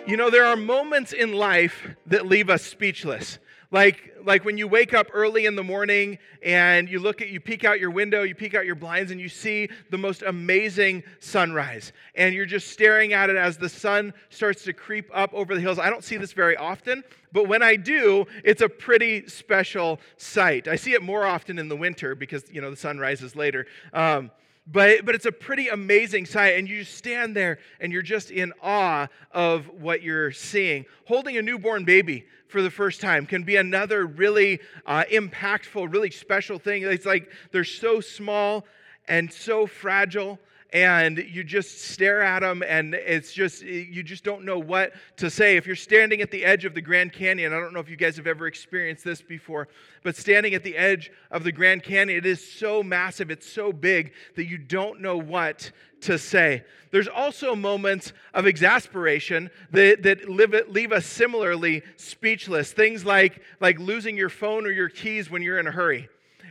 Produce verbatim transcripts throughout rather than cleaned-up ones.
You know, there are moments in life that leave us speechless. Like, like when you wake up early in the morning and you look at, you peek out your window, you peek out your blinds, and you see the most amazing sunrise. And you're just staring at it as the sun starts to creep up over the hills. I don't see this very often, but when I do, it's a pretty special sight. I see it more often in the winter because, you know, the sun rises later. Um, But but it's a pretty amazing sight, and you just stand there, and you're just in awe of what you're seeing. Holding a newborn baby for the first time can be another really uh, impactful, really special thing. It's like they're so small and so fragile, and you just stare at them, and it's just, you just don't know what to say. If you're standing at the edge of the Grand Canyon, I don't know if you guys have ever experienced this before, but standing at the edge of the Grand Canyon, it is so massive, it's so big that you don't know what to say. There's also moments of exasperation that, that live, leave us similarly speechless. Things like, like losing your phone or your keys when you're in a hurry.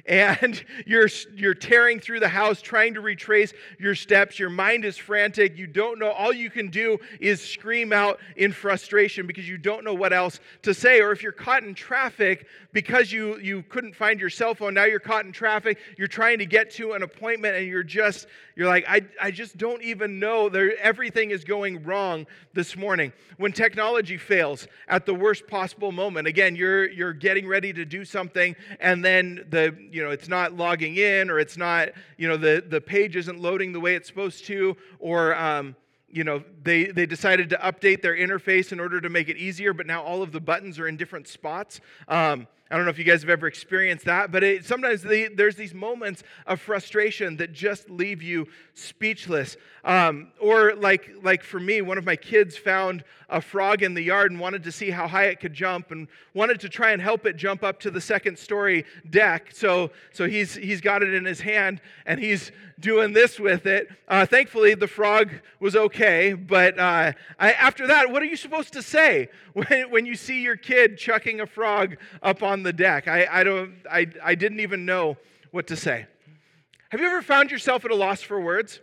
And you're you're tearing through the house, trying to retrace your steps. Your mind is frantic. You don't know. All you can do is scream out in frustration because you don't know what else to say. Or if you're caught in traffic because you, you couldn't find your cell phone, now you're caught in traffic. You're trying to get to an appointment, and you're just you're like, I I just don't even know. There everything is going wrong this morning. When technology fails at the worst possible moment, again, you're you're getting ready to do something, and then the you know, it's not logging in, or it's not, you know, the, the page isn't loading the way it's supposed to, or, um, you know, they, they decided to update their interface in order to make it easier, but now all of the buttons are in different spots. Um, I don't know if you guys have ever experienced that, but it, sometimes they, there's these moments of frustration that just leave you speechless. Um, or like like for me, one of my kids found a frog in the yard and wanted to see how high it could jump, and wanted to try and help it jump up to the second story deck. So so he's he's got it in his hand, and he's doing this with it. Uh, thankfully, the frog was okay, but uh, I, after that, what are you supposed to say when, when you see your kid chucking a frog up on the deck? I, I don't I I didn't even know what to say. Have you ever found yourself at a loss for words?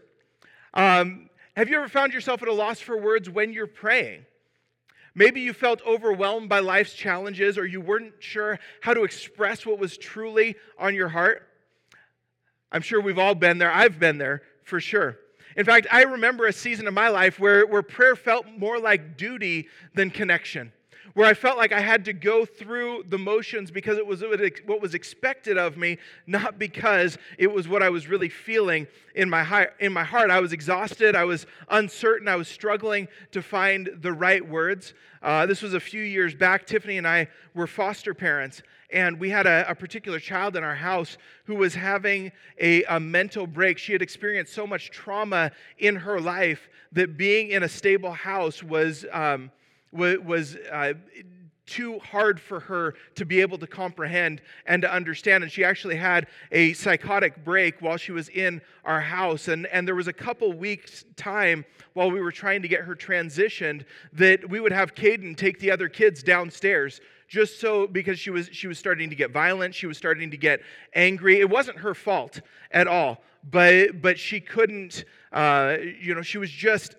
Um, have you ever found yourself at a loss for words when you're praying? Maybe you felt overwhelmed by life's challenges, or you weren't sure how to express what was truly on your heart. I'm sure we've all been there. I've been there for sure. In fact, I remember a season of my life where, where prayer felt more like duty than connection, where I felt like I had to go through the motions because it was what was expected of me, not because it was what I was really feeling in my heart. In my heart, I was exhausted, I was uncertain, I was struggling to find the right words. Uh, this was a few years back. Tiffany and I were foster parents, and we had a, a particular child in our house who was having a, a mental break. She had experienced so much trauma in her life that being in a stable house was um, was uh, too hard for her to be able to comprehend and to understand. And she actually had a psychotic break while she was in our house. And, and there was a couple weeks time while we were trying to get her transitioned that we would have Caden take the other kids downstairs, just so, because she was she was starting to get violent, she was starting to get angry. It wasn't her fault at all, but but she couldn't, uh, you know, she was just,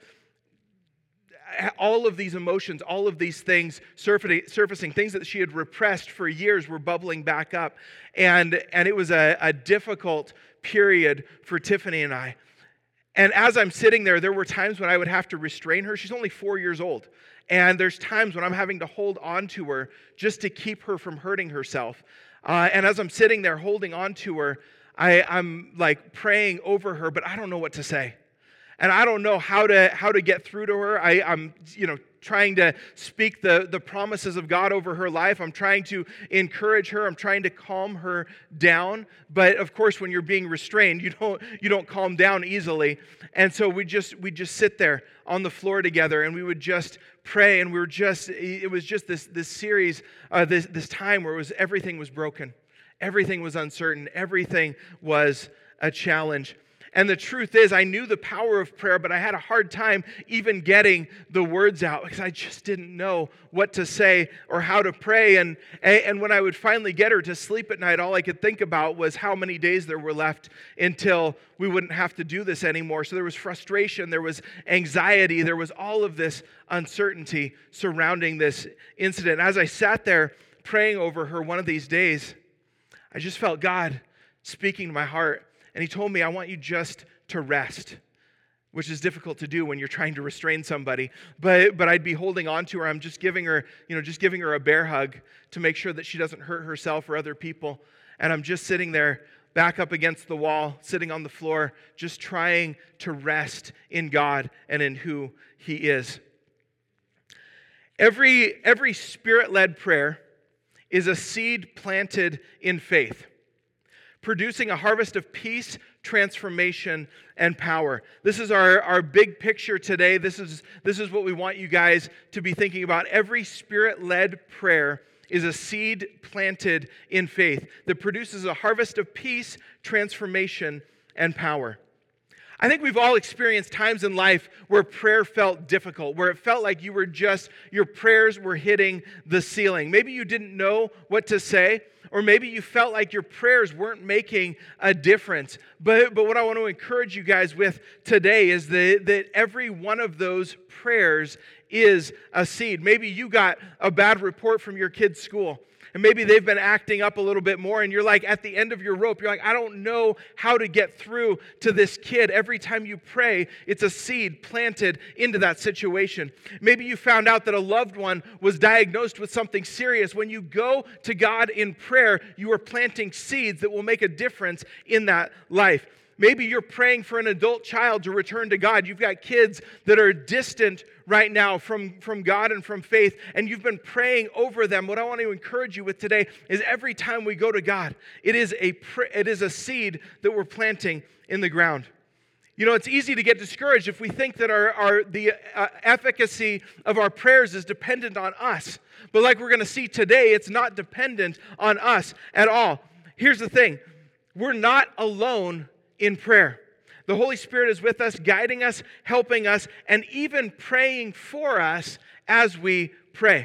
all of these emotions, all of these things surfacing, things that she had repressed for years were bubbling back up. And, and it was a, a difficult period for Tiffany and I. And as I'm sitting there, there were times when I would have to restrain her. She's only four years old. And there's times when I'm having to hold on to her just to keep her from hurting herself. Uh, and as I'm sitting there holding on to her, I, I'm like praying over her, but I don't know what to say. And I don't know how to how to get through to her. I, I'm, you know, trying to speak the, the promises of God over her life. I'm trying to encourage her. I'm trying to calm her down. But of course, when you're being restrained, you don't you don't calm down easily. And so we just we just sit there on the floor together, and we would just pray. And we were just it was just this this series, uh, this this time where it was everything was broken, everything was uncertain, everything was a challenge. And the truth is, I knew the power of prayer, but I had a hard time even getting the words out because I just didn't know what to say or how to pray. And, and when I would finally get her to sleep at night, all I could think about was how many days there were left until we wouldn't have to do this anymore. So there was frustration, there was anxiety, there was all of this uncertainty surrounding this incident. As I sat there praying over her one of these days, I just felt God speaking to my heart. And he told me, I want you just to rest, which is difficult to do when you're trying to restrain somebody. But but I'd be holding on to her. I'm just giving her, you know, just giving her a bear hug to make sure that she doesn't hurt herself or other people. And I'm just sitting there back up against the wall, sitting on the floor, just trying to rest in God and in who he is. Every, every Spirit-led prayer is a seed planted in faith, producing a harvest of peace, transformation, and power. This is our, our big picture today. This is, this is what we want you guys to be thinking about. Every Spirit-led prayer is a seed planted in faith that produces a harvest of peace, transformation, and power. I think we've all experienced times in life where prayer felt difficult, where it felt like you were just, your prayers were hitting the ceiling. Maybe you didn't know what to say, or maybe you felt like your prayers weren't making a difference. But, but what I want to encourage you guys with today is that, that every one of those prayers is a seed. Maybe you got a bad report from your kid's school, and maybe they've been acting up a little bit more, and you're like at the end of your rope. You're like, I don't know how to get through to this kid. Every time you pray, it's a seed planted into that situation. Maybe you found out that a loved one was diagnosed with something serious. When you go to God in prayer, you are planting seeds that will make a difference in that life. Maybe you're praying for an adult child to return to God. You've got kids that are distant right now from, from God and from faith, and you've been praying over them. What I want to encourage you with today is every time we go to God, it is a it is a seed that we're planting in the ground. You know, it's easy to get discouraged if we think that our, our the uh, efficacy of our prayers is dependent on us. But like we're going to see today, it's not dependent on us at all. Here's the thing. We're not alone in prayer. The Holy Spirit is with us, guiding us, helping us, and even praying for us as we pray.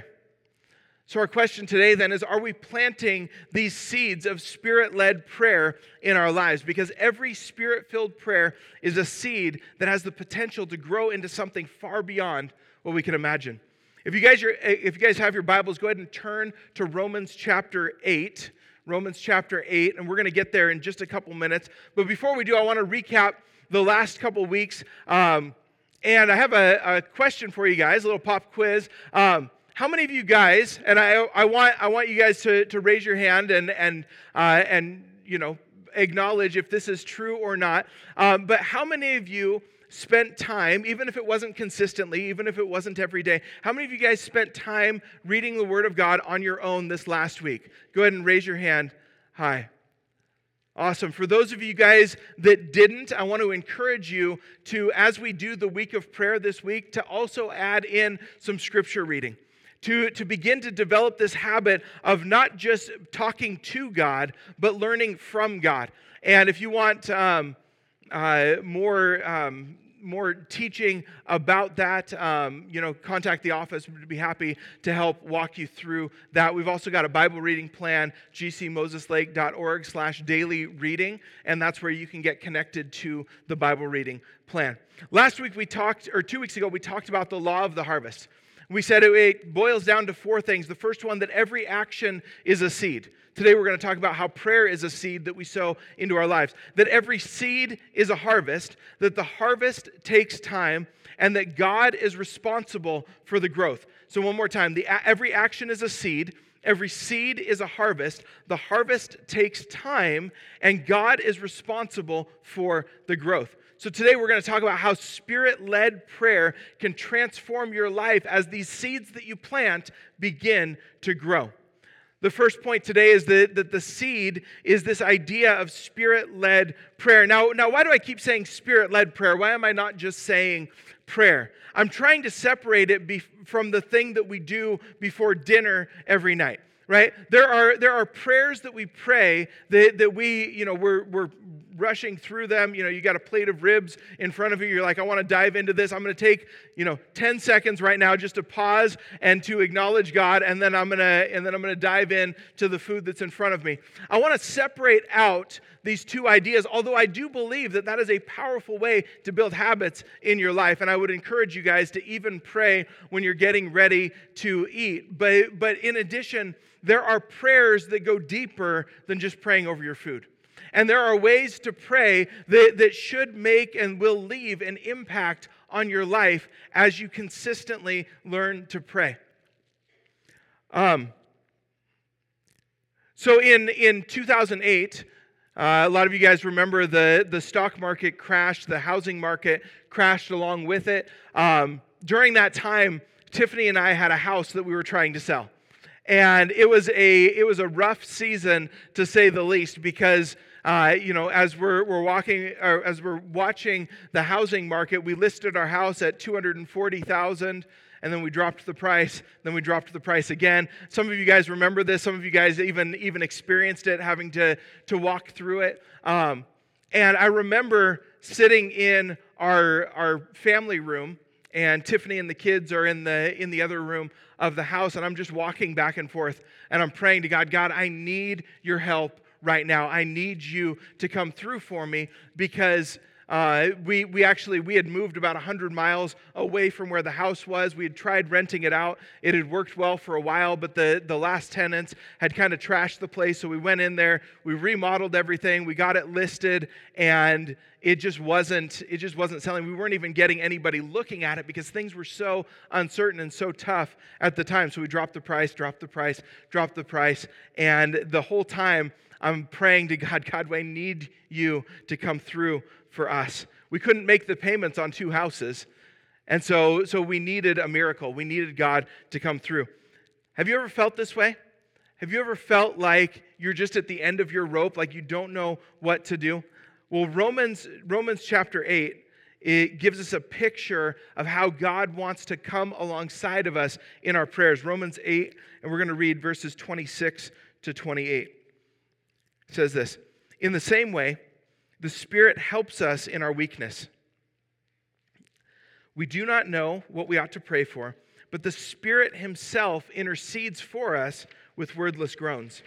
So our question today then is, are we planting these seeds of Spirit-led prayer in our lives? Because every Spirit-filled prayer is a seed that has the potential to grow into something far beyond what we can imagine. If you guys are, if you guys have your Bibles, go ahead and turn to Romans chapter eight. Romans chapter eight, and we're going to get there in just a couple minutes. But before we do, I want to recap the last couple weeks. Um, and I have a, a question for you guys, a little pop quiz. Um, how many of you guys, and I, I want I want you guys to, to raise your hand and and uh, and you know acknowledge if this is true or not. Um, but how many of you spent time, even if it wasn't consistently, even if it wasn't every day, how many of you guys spent time reading the Word of God on your own this last week? Go ahead and raise your hand. Hi. Awesome. For those of you guys that didn't, I want to encourage you to, as we do the week of prayer this week, to also add in some scripture reading. To, to begin to develop this habit of not just talking to God, but learning from God. And if you want um, uh, more um, more teaching about that, um, you know, contact the office. We'd be happy to help walk you through that. We've also got a Bible reading plan, g c moses lake dot org slash daily reading, and that's where you can get connected to the Bible reading plan. Last week we talked, or two weeks ago, we talked about the law of the harvest. We said it, it boils down to four things. The first one, that every action is a seed. Today we're going to talk about how prayer is a seed that we sow into our lives. That every seed is a harvest, that the harvest takes time, and that God is responsible for the growth. So one more time, the, every action is a seed, every seed is a harvest, the harvest takes time, and God is responsible for the growth. So today we're going to talk about how Spirit-led prayer can transform your life as these seeds that you plant begin to grow. The first point today is that, that the seed is this idea of Spirit-led prayer. Now, now, why do I keep saying Spirit-led prayer? Why am I not just saying prayer? I'm trying to separate it be, from the thing that we do before dinner every night. Right? There are there are prayers that we pray that, that we, you know, we're we're rushing through them. You know, you got a plate of ribs in front of you. You're like, I want to dive into this. I'm going to take, you know, ten seconds right now just to pause and to acknowledge God, and then I'm going to and then I'm going to dive in to the food that's in front of me. I want to separate out these two ideas, although I do believe that that is a powerful way to build habits in your life, and I would encourage you guys to even pray when you're getting ready to eat. But but in addition, there are prayers that go deeper than just praying over your food. And there are ways to pray that, that should make and will leave an impact on your life as you consistently learn to pray. Um, so in, in two thousand eight, uh, a lot of you guys remember the, the stock market crashed, the housing market crashed along with it. Um, during that time, Tiffany and I had a house that we were trying to sell. And it was a it was a rough season, to say the least, because uh, you know, as we're we're walking or as we're watching the housing market, we listed our house at two hundred forty thousand dollars, and then we dropped the price. Then we dropped the price again. Some of you guys remember this. Some of you guys even even experienced it, having to to walk through it. Um, and I remember sitting in our our family room, and Tiffany and the kids are in the in the other room of the house, and I'm just walking back and forth, and I'm praying to God, God, I need your help right now. I need you to come through for me, because uh, we we actually, we had moved about one hundred miles away from where the house was. We had tried renting it out. It had worked well for a while, but the, the last tenants had kind of trashed the place, so we went in there, we remodeled everything, we got it listed, and it just wasn't, it just wasn't selling. We weren't even getting anybody looking at it because things were so uncertain and so tough at the time. So we dropped the price, dropped the price, dropped the price, and the whole time I'm praying to God, God, I need you to come through for us. We couldn't make the payments on two houses, and so, so we needed a miracle. We needed God to come through. Have you ever felt this way? Have you ever felt like you're just at the end of your rope, like you don't know what to do? Well, Romans, Romans chapter eight, it gives us a picture of how God wants to come alongside of us in our prayers. Romans eight, and we're going to read verses twenty-six to twenty-eight. It says this, in the same way, the Spirit helps us in our weakness. We do not know what we ought to pray for, but the Spirit himself intercedes for us with wordless groans.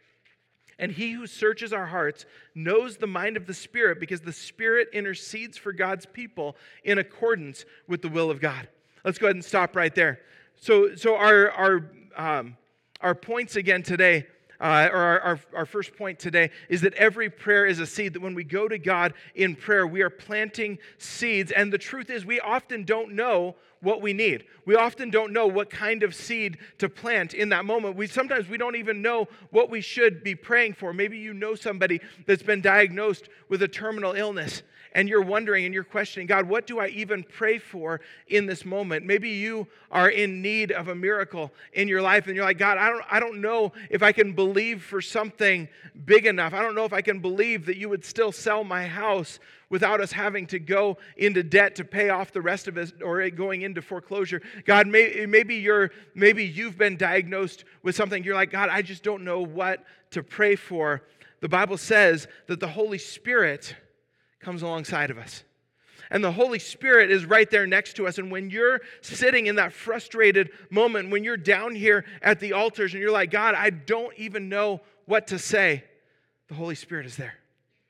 And he who searches our hearts knows the mind of the Spirit, because the Spirit intercedes for God's people in accordance with the will of God. Let's go ahead and stop right there. So, so our our um, our points again today, uh, or our, our our first point today, is that every prayer is a seed. That when we go to God in prayer, we are planting seeds. And the truth is, we often don't know what we need. We often don't know what kind of seed to plant in that moment. We sometimes we don't even know what we should be praying for. Maybe you know somebody that's been diagnosed with a terminal illness, and you're wondering and you're questioning, God, what do I even pray for in this moment? Maybe you are in need of a miracle in your life, and you're like, God, I don't I don't know if I can believe for something big enough. I don't know if I can believe that you would still sell my house without us having to go into debt to pay off the rest of it, or it going into foreclosure. God, may, maybe you're maybe you've been diagnosed with something. You're like, God, I just don't know what to pray for. The Bible says that the Holy Spirit comes alongside of us. And the Holy Spirit is right there next to us. And when you're sitting in that frustrated moment, when you're down here at the altars and you're like, God, I don't even know what to say, the Holy Spirit is there.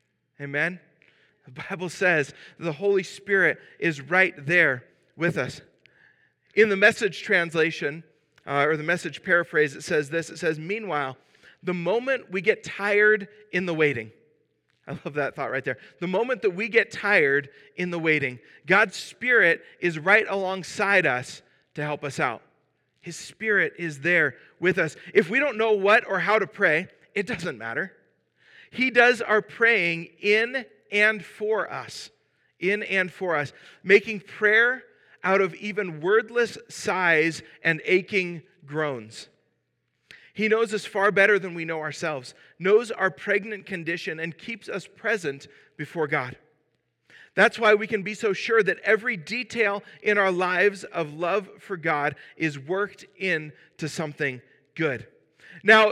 Amen? The Bible says the Holy Spirit is right there with us. In the Message translation, uh, or the Message paraphrase, it says this. It says, meanwhile, the moment we get tired in the waiting, I love that thought right there. The moment that we get tired in the waiting, God's Spirit is right alongside us to help us out. His Spirit is there with us. If we don't know what or how to pray, it doesn't matter. He does our praying in and for us. In and for us. Making prayer out of even wordless sighs and aching groans. He knows us far better than we know ourselves, knows our pregnant condition, and keeps us present before God. That's why we can be so sure that every detail in our lives of love for God is worked into something good. Now,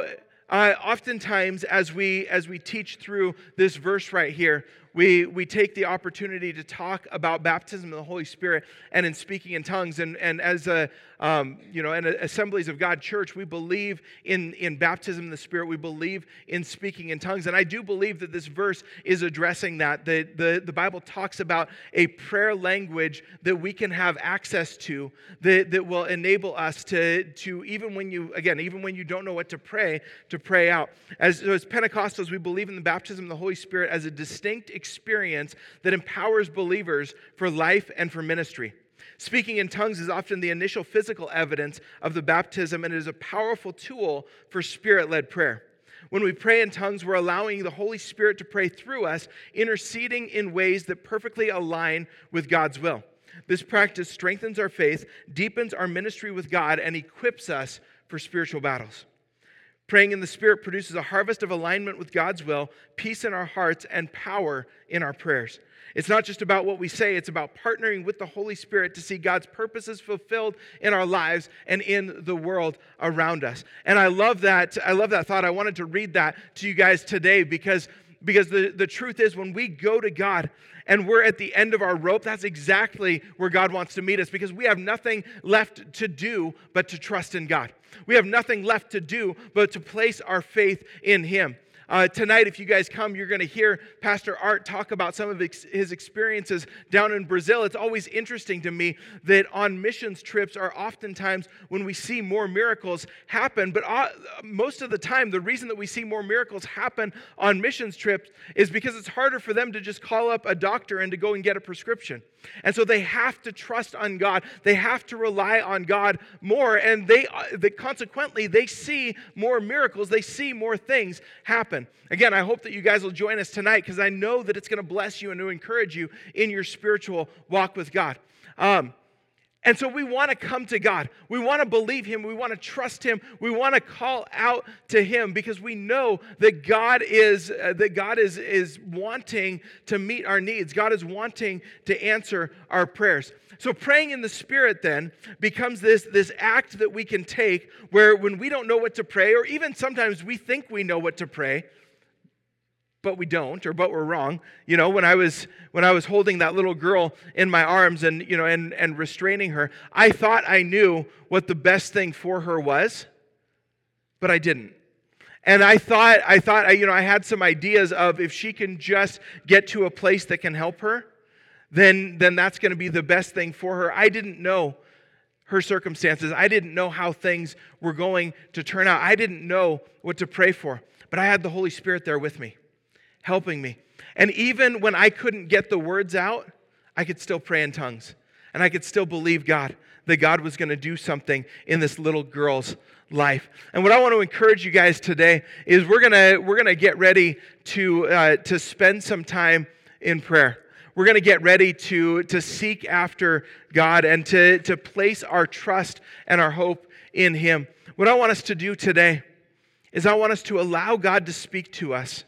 uh, oftentimes as we as we teach through this verse right here, we we take the opportunity to talk about baptism in the Holy Spirit and in speaking in tongues. And and as a um, you know, in Assemblies of God Church, we believe in in baptism in the Spirit. We believe in speaking in tongues, and I do believe that this verse is addressing that. The the the Bible talks about a prayer language that we can have access to that that will enable us to to even when you again even when you don't know what to pray to pray out. As as Pentecostals, we believe in the baptism of the Holy Spirit as a distinct experience that empowers believers for life and for ministry. Speaking in tongues is often the initial physical evidence of the baptism, and it is a powerful tool for Spirit-led prayer. When we pray in tongues, we're allowing the Holy Spirit to pray through us, interceding in ways that perfectly align with God's will. This practice strengthens our faith, deepens our ministry with God, and equips us for spiritual battles. Praying in the Spirit produces a harvest of alignment with God's will, peace in our hearts, and power in our prayers. It's not just about what we say, it's about partnering with the Holy Spirit to see God's purposes fulfilled in our lives and in the world around us. And I love that, I love that thought. I wanted to read that to you guys today because, because the, the truth is when we go to God and we're at the end of our rope, that's exactly where God wants to meet us, because we have nothing left to do but to trust in God. We have nothing left to do but to place our faith in Him. Uh, tonight, if you guys come, you're going to hear Pastor Art talk about some of his experiences down in Brazil. It's always interesting to me that on missions trips are oftentimes when we see more miracles happen. But uh, most of the time, the reason that we see more miracles happen on missions trips is because it's harder for them to just call up a doctor and to go and get a prescription. And so they have to trust on God. They have to rely on God more. And they, uh, they consequently, they see more miracles. They see more things happen. Again, I hope that you guys will join us tonight because I know that it's going to bless you and to encourage you in your spiritual walk with God. Um, and so we want to come to God. We want to believe Him. We want to trust Him. We want to call out to Him because we know that God is uh, that God is, is wanting to meet our needs. God is wanting to answer our prayers. So praying in the Spirit then becomes this, this act that we can take where when we don't know what to pray, or even sometimes we think we know what to pray, but we don't, or but we're wrong. You know, when I was when I was holding that little girl in my arms and you know and, and restraining her, I thought I knew what the best thing for her was, but I didn't. And I thought I thought you know I had some ideas of if she can just get to a place that can help her, then then that's going to be the best thing for her. I didn't know her circumstances. I didn't know how things were going to turn out. I didn't know what to pray for, but I had the Holy Spirit there with me, helping me. And even when I couldn't get the words out, I could still pray in tongues. And I could still believe God, that God was going to do something in this little girl's life. And what I want to encourage you guys today is we're going to we're going to get ready to uh, to spend some time in prayer. We're going to get ready to, to seek after God and to, to place our trust and our hope in Him. What I want us to do today is I want us to allow God to speak to us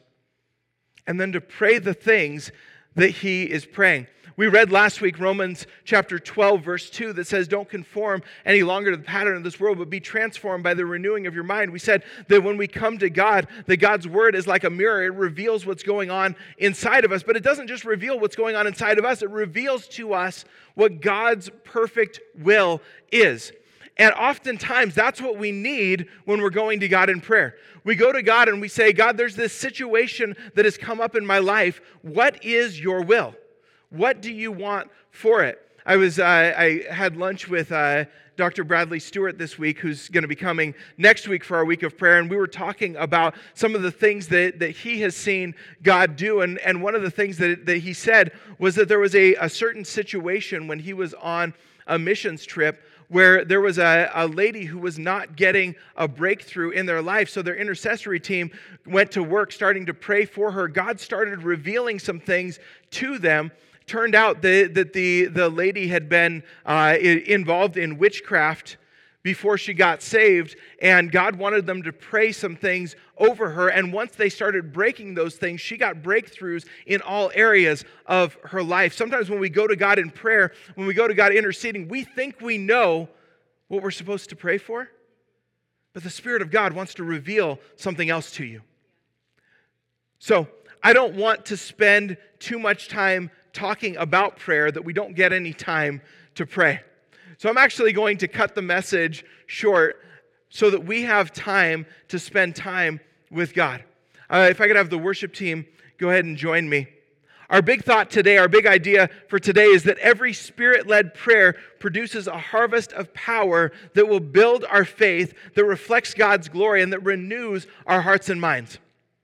and then to pray the things that He is praying. We read last week Romans chapter twelve, verse two, that says, don't conform any longer to the pattern of this world, but be transformed by the renewing of your mind. We said that when we come to God, that God's word is like a mirror. It reveals what's going on inside of us, but it doesn't just reveal what's going on inside of us. It reveals to us what God's perfect will is. And oftentimes, that's what we need when we're going to God in prayer. We go to God and we say, God, there's this situation that has come up in my life. What is your will? What do you want for it? I was uh, I had lunch with uh, Doctor Bradley Stewart this week, who's going to be coming next week for our week of prayer, and we were talking about some of the things that, that he has seen God do, and, and one of the things that, that he said was that there was a, a certain situation when he was on a missions trip where there was a, a lady who was not getting a breakthrough in their life. So their intercessory team went to work starting to pray for her. God started revealing some things to them. Turned out that, that the, the lady had been uh, involved in witchcraft before she got saved, and God wanted them to pray some things over her. And once they started breaking those things, she got breakthroughs in all areas of her life. Sometimes when we go to God in prayer, when we go to God interceding, we think we know what we're supposed to pray for, But the Spirit of God wants to reveal something else to you. So I don't want to spend too much time talking about prayer that we don't get any time to pray. So I'm actually going to cut the message short so that we have time to spend time with God. Uh, if I could have the worship team go ahead and join me. Our big thought today, our big idea for today is that every Spirit-led prayer produces a harvest of power that will build our faith, that reflects God's glory, and that renews our hearts and minds.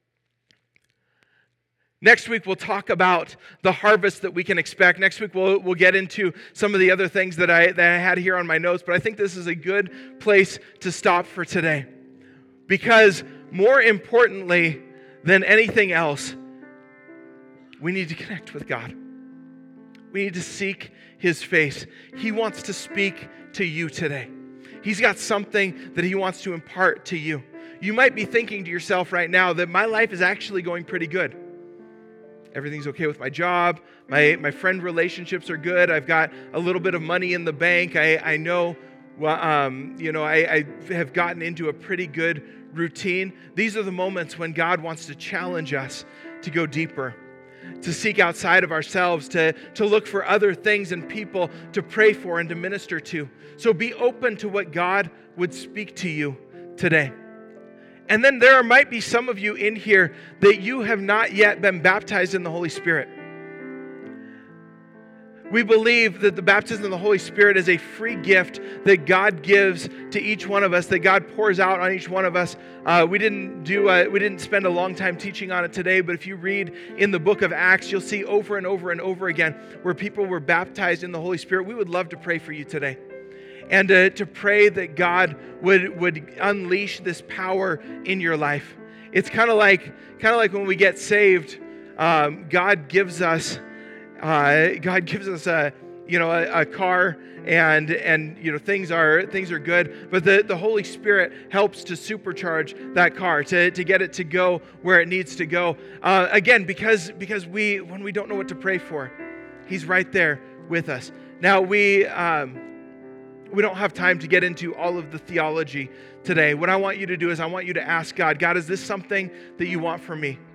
Next week, we'll talk about the harvest that we can expect. Next week, we'll, we'll get into some of the other things that I, that I had here on my notes, but I think this is a good place to stop for today. Because more importantly than anything else, we need to connect with God. We need to seek His face. He wants to speak to you today. He's got something that He wants to impart to you. You might be thinking to yourself right now that my life is actually going pretty good. Everything's okay with my job. My, my friend relationships are good. I've got a little bit of money in the bank. I, I know, well, um, you know, I, I have gotten into a pretty good routine. These are the moments when God wants to challenge us to go deeper, to seek outside of ourselves, to, to look for other things and people to pray for and to minister to. So be open to what God would speak to you today. And then there might be some of you in here that you have not yet been baptized in the Holy Spirit. We believe that the baptism of the Holy Spirit is a free gift that God gives to each one of us, that God pours out on each one of us. Uh, we didn't do a, we didn't spend a long time teaching on it today, but if you read in the book of Acts, you'll see over and over and over again where people were baptized in the Holy Spirit. We would love to pray for you today. And uh, to pray that God would, would unleash this power in your life. It's kind of like kind of like when we get saved, um, God gives us uh, God gives us a you know a, a car and and you know things are things are good, but the, the Holy Spirit helps to supercharge that car to, to get it to go where it needs to go. Uh, again, because because we when we don't know what to pray for, He's right there with us. Now we. Um, We don't have time to get into all of the theology today. What I want you to do is I want you to ask God, God, is this something that you want from me?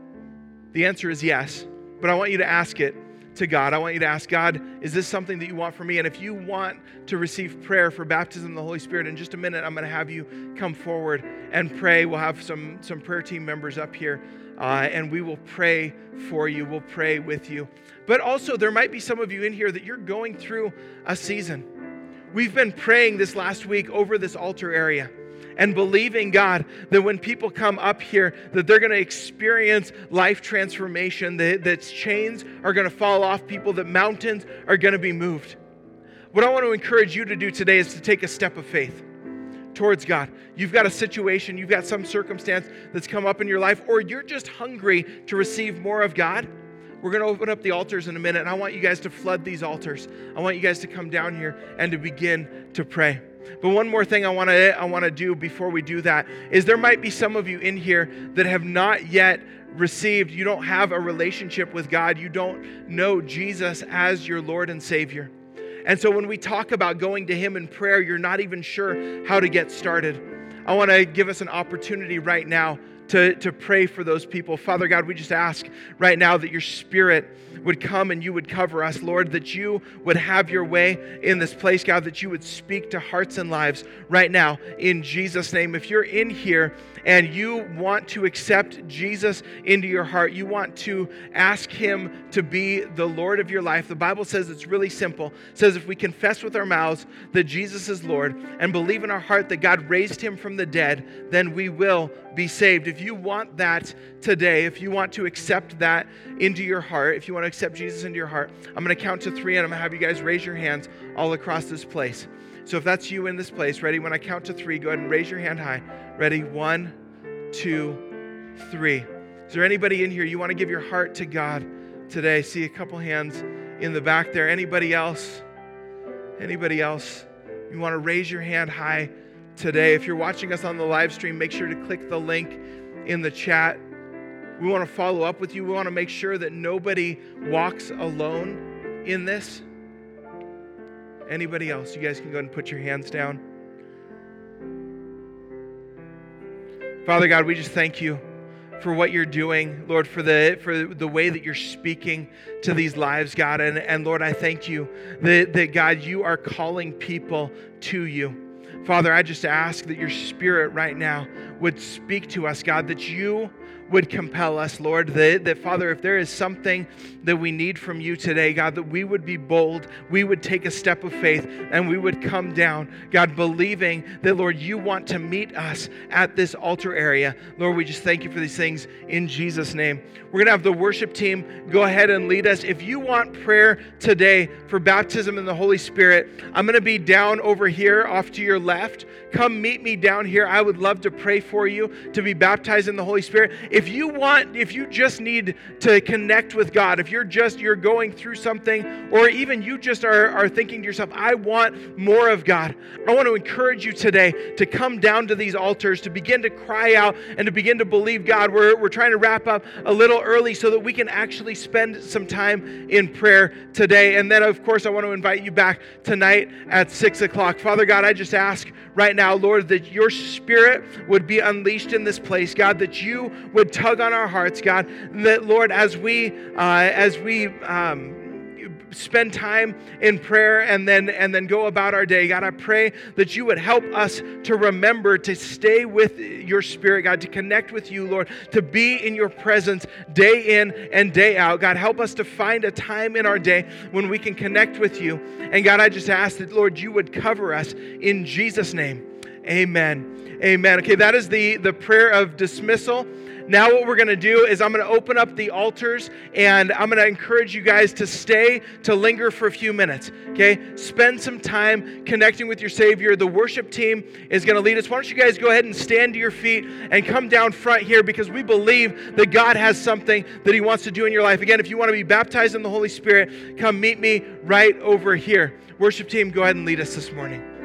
The answer is yes, but I want you to ask it to God. I want you to ask God, is this something that you want from me? And if you want to receive prayer for baptism of the Holy Spirit, in just a minute, I'm going to have you come forward and pray. We'll have some, some prayer team members up here, uh, and we will pray for you. We'll pray with you. But also, there might be some of you in here that you're going through a season. We've been praying this last week over this altar area and believing, God, that when people come up here, that they're going to experience life transformation, that, that chains are going to fall off people, that mountains are going to be moved. What I want to encourage you to do today is to take a step of faith towards God. You've got a situation, you've got some circumstance that's come up in your life, or you're just hungry to receive more of God. We're going to open up the altars in a minute, and I want you guys to flood these altars. I want you guys to come down here and to begin to pray. But one more thing I want to I want to do before we do that is there might be some of you in here that have not yet received, you don't have a relationship with God. You don't know Jesus as your Lord and Savior. And so when we talk about going to Him in prayer, you're not even sure how to get started. I want to give us an opportunity right now To, to pray for those people. Father God, we just ask right now that your Spirit would come and you would cover us, Lord, that you would have your way in this place, God, that you would speak to hearts and lives right now in Jesus' name. If you're in here and you want to accept Jesus into your heart, you want to ask Him to be the Lord of your life, the Bible says it's really simple. It says if we confess with our mouths that Jesus is Lord and believe in our heart that God raised Him from the dead, then we will be saved. If you want that today, if you want to accept that into your heart, if you want to accept Jesus into your heart, I'm going to count to three and I'm going to have you guys raise your hands all across this place. So if that's you in this place, ready? When I count to three, go ahead and raise your hand high. Ready? One, two, three. Is there anybody in here you want to give your heart to God today? See a couple hands in the back there. Anybody else? Anybody else? You want to raise your hand high today? If you're watching us on the live stream, make sure to click the link in the chat. We want to follow up with you. We want to make sure that nobody walks alone in this. Anybody else? You guys can go ahead and put your hands down. Father God, we just thank you for what you're doing, Lord, for the for the way that you're speaking to these lives, God. And, and Lord, I thank you that, that, God, you are calling people to you. Father, I just ask that your Spirit right now would speak to us, God, that you would compel us, Lord, that, that, Father, if there is something that we need from you today, God, that we would be bold, we would take a step of faith, and we would come down, God, believing that, Lord, you want to meet us at this altar area. Lord, we just thank you for these things in Jesus' name. We're going to have the worship team go ahead and lead us. If you want prayer today for baptism in the Holy Spirit, I'm going to be down over here off to your left. Come meet me down here. I would love to pray for you to be baptized in the Holy Spirit. If you want, if you just need to connect with God, if you're just, you're going through something, or even you just are, are thinking to yourself, I want more of God, I want to encourage you today to come down to these altars, to begin to cry out and to begin to believe God. We're, we're trying to wrap up a little early so that we can actually spend some time in prayer today. And then, of course, I want to invite you back tonight at six o'clock. Father God, I just ask right now, Lord, that your Spirit would be unleashed in this place, God, that you would tug on our hearts, God, that, Lord, as we uh, as we um, spend time in prayer and then and then go about our day, God, I pray that you would help us to remember to stay with your Spirit, God, to connect with you, Lord, to be in your presence day in and day out. God, help us to find a time in our day when we can connect with you. And God, I just ask that, Lord, you would cover us in Jesus' name. Amen. Amen. Okay, that is the, the prayer of dismissal. Now what we're going to do is I'm going to open up the altars, and I'm going to encourage you guys to stay, to linger for a few minutes, okay? Spend some time connecting with your Savior. The worship team is going to lead us. Why don't you guys go ahead and stand to your feet and come down front here, because we believe that God has something that he wants to do in your life. Again, if you want to be baptized in the Holy Spirit, come meet me right over here. Worship team, go ahead and lead us this morning.